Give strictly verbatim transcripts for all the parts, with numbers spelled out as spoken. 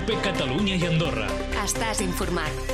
COPE Catalunya i Andorra. Estàs informat.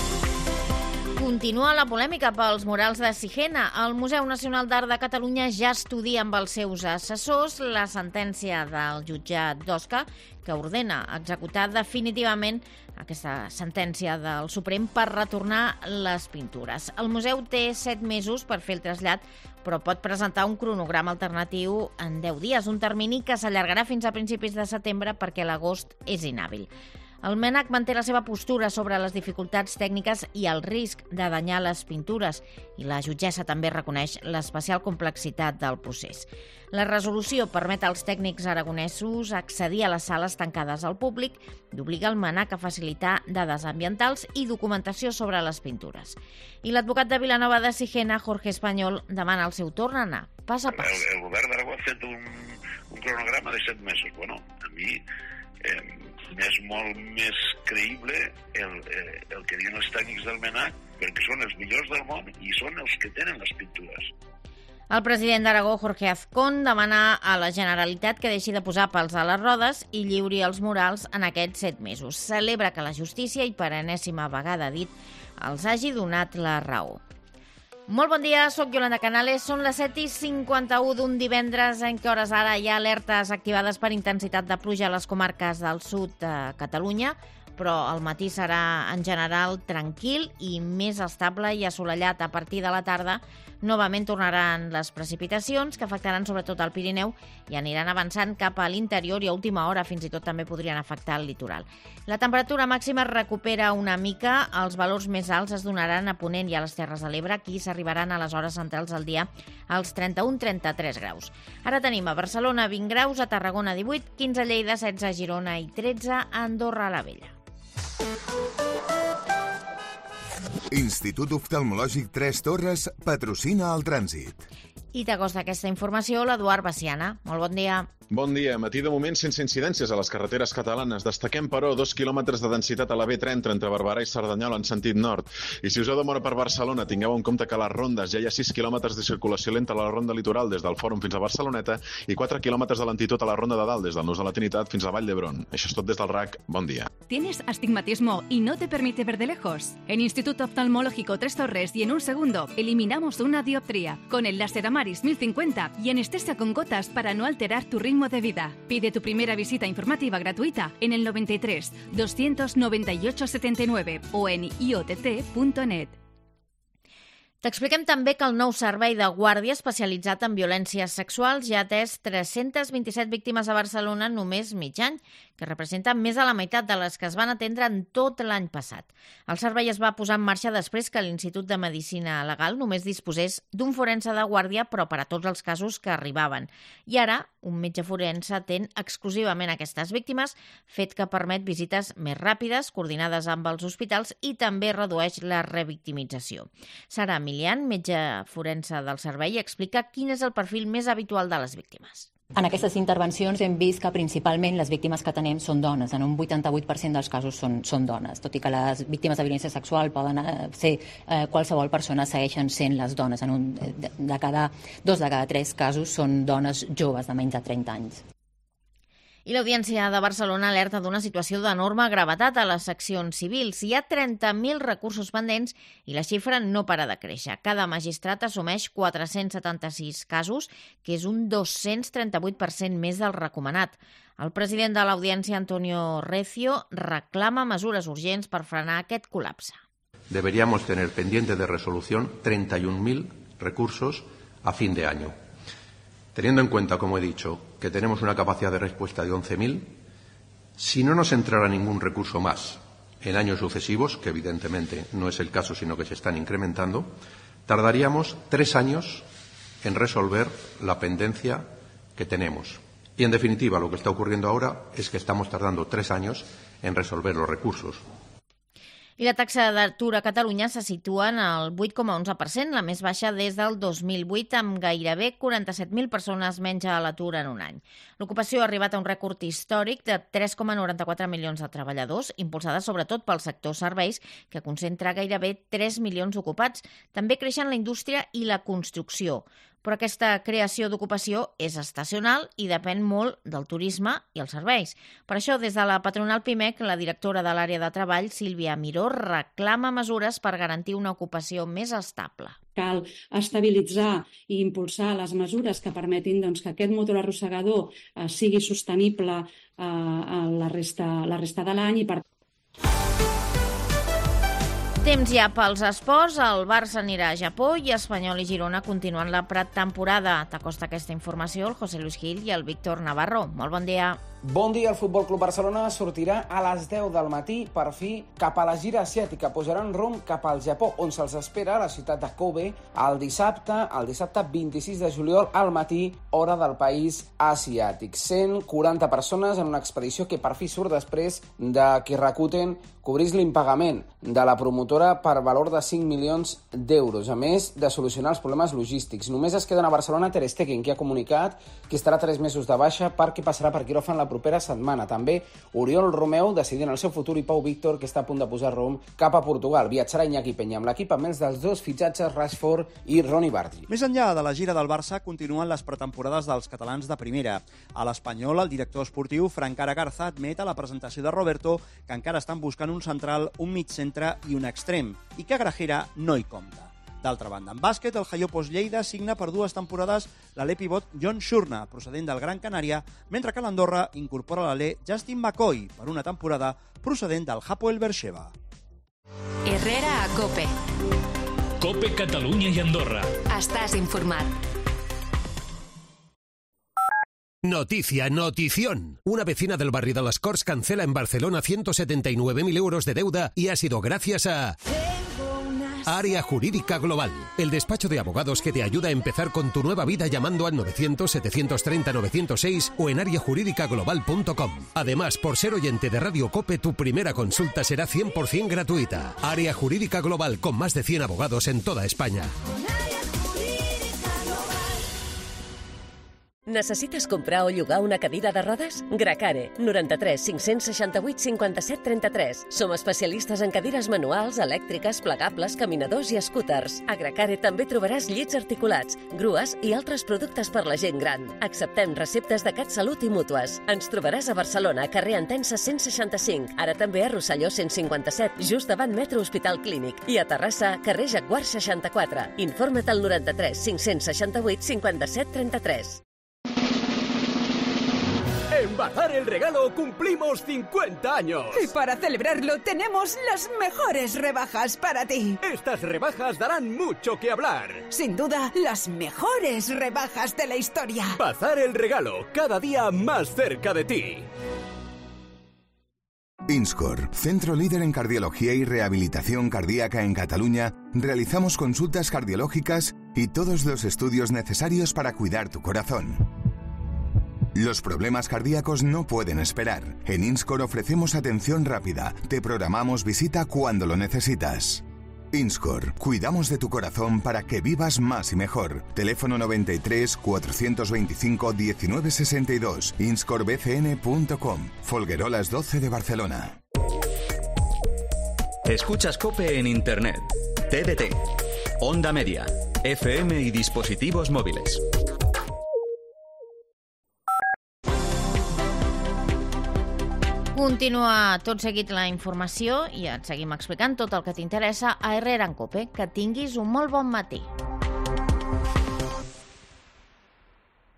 Continua la polèmica pels murals de Sigena. El Museu Nacional d'Art de Catalunya ja estudia amb els seus assessors la sentència del jutjat d'Osca que ordena executar definitivament aquesta sentència del Suprem per retornar les pintures. El museu té set mesos per fer el trasllat, però pot presentar un cronograma alternatiu en deu dies, un termini que s'allargarà fins a principis de setembre perquè l'agost és inhàbil. El MNAC manté la seva postura sobre les dificultats tècniques i el risc de danyar les pintures i la jutgessa també reconeix l'especial complexitat del procés. La resolució permet als tècnics aragonesos accedir a les sales tancades al públic i obliga el MNAC a facilitar dades ambientals i documentació sobre les pintures. I l'advocat de Vilanova de Sigena, Jorge Español, demana el seu torn a anar pas a pas. El, el govern d'Aragó ha fet un, un cronograma de set mesos. Bueno, a mi eh, és molt més creïble el, eh, el que diuen els tècnics del MNAC, perquè són els millors del món i són els que tenen les pintures. El president d'Aragó, Jorge Azcón, demana a la Generalitat que deixi de posar pals a les rodes i lliuri els murals en aquests set mesos. Celebra que la justícia, i per enèsima vegada dit, els hagi donat la raó. Molt bon dia, soc Yolanda Canales. Són les set i cinquanta-u d'un divendres en què hores ara hi ha alertes activades per intensitat de pluja a les comarques del sud de Catalunya, però el matí serà en general tranquil i més estable i assolellat. A partir de la tarda novament tornaran les precipitacions que afectaran sobretot al Pirineu i aniran avançant cap a l'interior i a última hora fins i tot també podrien afectar el litoral. La temperatura màxima es recupera una mica, els valors més alts es donaran a Ponent i a les Terres de l'Ebre, aquí s'arribaran a les hores centrals del dia als trenta-un a trenta-tres graus. Ara tenim a Barcelona vint graus, a Tarragona divuit, quinze a Lleida, setze a Girona i tretze a Andorra la Vella. Institut Oftalmològic Tres Torres patrocina el trànsit. I t'acosta aquesta informació l'Eduard Baciana. Molt bon dia. Bon dia. Matí de moment sense incidències a les carreteres catalanes. Destaquem, però, dos quilòmetres de densitat a la B trenta entre Barberà i Cerdanyola en sentit nord. I si us heu de moure per Barcelona, tingueu en compte que a les rondes ja hi ha sis quilòmetres de circulació lenta a la ronda litoral des del Fòrum fins a Barceloneta i quatre quilòmetres de lentitud a la ronda de dalt des del Nus de la Trinitat fins a Vall d'Hebron. Això és tot des del R A C. Bon dia. ¿Tienes astigmatismo y no te permite ver de lejos? En Instituto Oftalmológico Tres Torres y en un segundo eliminamos una dioptría con el láser Amaris mil cincuenta y anestesia con gotas para no alterar tu ritmo de vida. Pide tu primera visita informativa gratuita en el noventa y tres, doscientos noventa y ocho setenta y nueve o en i o t t punto net. T'expliquem també que el nou servei de guàrdia especialitzat en violències sexuals ja ha atès tres-centes vint-i-set víctimes a Barcelona en només mig any, que representa més de la meitat de les que es van atendre en tot l'any passat. El servei es va posar en marxa després que l'Institut de Medicina Legal només disposés d'un forense de guàrdia, però per a tots els casos que arribaven. I ara, un metge forense atén exclusivament aquestes víctimes, fet que permet visites més ràpides, coordinades amb els hospitals i també redueix la revictimització. Sara Milian, metge forense del servei, explica quin és el perfil més habitual de les víctimes. En aquestes intervencions hem vist que principalment les víctimes que tenem són dones. En un vuitanta-vuit per cent dels casos són, són dones, tot i que les víctimes de violència sexual poden ser eh, qualsevol persona, segueixen sent les dones. En un, de, de cada, dos de cada tres casos són dones joves de menys de trenta anys. I l'Audiència de Barcelona alerta d'una situació d'enorme gravetat a les seccions civils. Hi ha trenta mil recursos pendents i la xifra no para de créixer. Cada magistrat assumeix quatre-cents setanta-sis casos, que és un dos-cents trenta-vuit per cent més del recomanat. El president de l'Audiència, Antonio Recio, reclama mesures urgents per frenar aquest col·lapse. Deberíamos tener pendiente de resolución treinta y un mil recursos a fin de año. Teniendo en cuenta, como he dicho, que tenemos una capacidad de respuesta de once mil, si no nos entrara ningún recurso más en años sucesivos, que evidentemente no es el caso, sino que se están incrementando, tardaríamos tres años en resolver la pendencia que tenemos. Y, en definitiva, lo que está ocurriendo ahora es que estamos tardando tres años en resolver los recursos. I la taxa d'atur a Catalunya se situa en el vuit coma onze per cent, la més baixa des del dos mil vuit, amb gairebé quaranta-set mil persones menys a l'atur en un any. L'ocupació ha arribat a un rècord històric de tres coma noranta-quatre milions de treballadors, impulsada sobretot pel sector serveis, que concentra gairebé tres milions ocupats. També creixen la indústria i la construcció. Però aquesta creació d'ocupació és estacional i depèn molt del turisme i els serveis. Per això, des de la patronal Pimec, la directora de l'àrea de treball, Sílvia Miró, reclama mesures per garantir una ocupació més estable. Cal estabilitzar i impulsar les mesures que permetin doncs, que aquest motor arrossegador eh, sigui sostenible eh, la, resta, la resta de l'any i per Temps ja pels esports, el Barça anirà a Japó i Espanyol i Girona continuen la pretemporada. T'acosta aquesta informació el José Luis Gil i el Víctor Navarro. Molt bon dia. Bon dia, el Futbol Club Barcelona sortirà a les deu del matí, per fi, cap a la gira asiàtica. Posaran rumb cap al Japó, on se'ls espera a la ciutat de Kobe el dissabte, el dissabte vint-i-sis de juliol al matí, hora del país asiàtic. cent quaranta persones en una expedició que per fi surt després de que Rakuten cobrís l'impagament de la promotora per valor de cinc milions d'euros, a més de solucionar els problemes logístics. Només es queden a Barcelona Ter Stegen, que ha comunicat que estarà tres mesos de baixa perquè passarà per quiròfan la propera setmana. També Oriol Romeu decidint el seu futur i Pau Víctor, que està a punt de posar rumb cap a Portugal. Viatjarà Iñaki Peña amb l'equip amb els dels dos fitxatges Rashford i Ronnie Bardi. Més enllà de la gira del Barça, continuen les pretemporades dels catalans de primera. A l'Espanyol, el director esportiu Francara Garza admet a la presentació de Roberto que encara estan buscant un central, un migcentre i un extrem, i que Grajera no hi compta. D'altra banda, en bàsquet, el Jaiopos Lleida signa per dues temporades l'alè pivot John Shurna, procedent del Gran Canària, mentre que l'Andorra incorpora l'alè Justin McCoy per una temporada procedent del Hapoel Beersheva. Herrera a COPE. COPE Catalunya i Andorra. Estàs informat. Noticia, notición. Una vecina del barrio de las Corts cancela en Barcelona ciento setenta y nueve mil euros de deuda y ha sido gracias a Área Jurídica Global, el despacho de abogados que te ayuda a empezar con tu nueva vida llamando al novecientos, setecientos treinta, novecientos seis o en área jurídica global punto com. Además, por ser oyente de Radio COPE, tu primera consulta será cien por ciento gratuita. Área Jurídica Global, con más de cien abogados en toda España. Necessites comprar o llogar una cadira de rodes? Gracare, noranta-tres cinc-cents seixanta-vuit cinquanta-set trenta-tres. Som especialistes en cadires manuals, elèctriques, plegables, caminadors i scooters. A Gracare també trobaràs llits articulats, grues i altres productes per la gent gran. Acceptem receptes de CatSalut i mútues. Ens trobaràs a Barcelona, carrer Entença cent seixanta-cinc, ara també a Rosselló cent cinquanta-set, just davant Metro Hospital Clínic, i a Terrassa, carrer Jaguar seixanta-quatre. Informa't al noranta-tres cinc-cents seixanta-vuit cinquanta-set trenta-tres. En Bazar El Regalo cumplimos cincuenta años. Y para celebrarlo tenemos las mejores rebajas para ti. Estas rebajas darán mucho que hablar. Sin duda, las mejores rebajas de la historia. Bazar El Regalo, cada día más cerca de ti. INSCOR, centro líder en cardiología y rehabilitación cardíaca en Cataluña, realizamos consultas cardiológicas y todos los estudios necesarios para cuidar tu corazón. Los problemas cardíacos no pueden esperar. En INSCOR ofrecemos atención rápida. Te programamos visita cuando lo necesitas. INSCOR, cuidamos de tu corazón para que vivas más y mejor. Teléfono noventa y tres, cuatrocientos veinticinco, diecinueve sesenta y dos. inscor b c n punto com. Folguerolas doce de Barcelona. Escuchas COPE en Internet. T D T. Onda Media. F M y dispositivos móviles. Continua tot seguit la informació i et seguim explicant tot el que t'interessa a Herrera en COPE. Que tinguis un molt bon matí.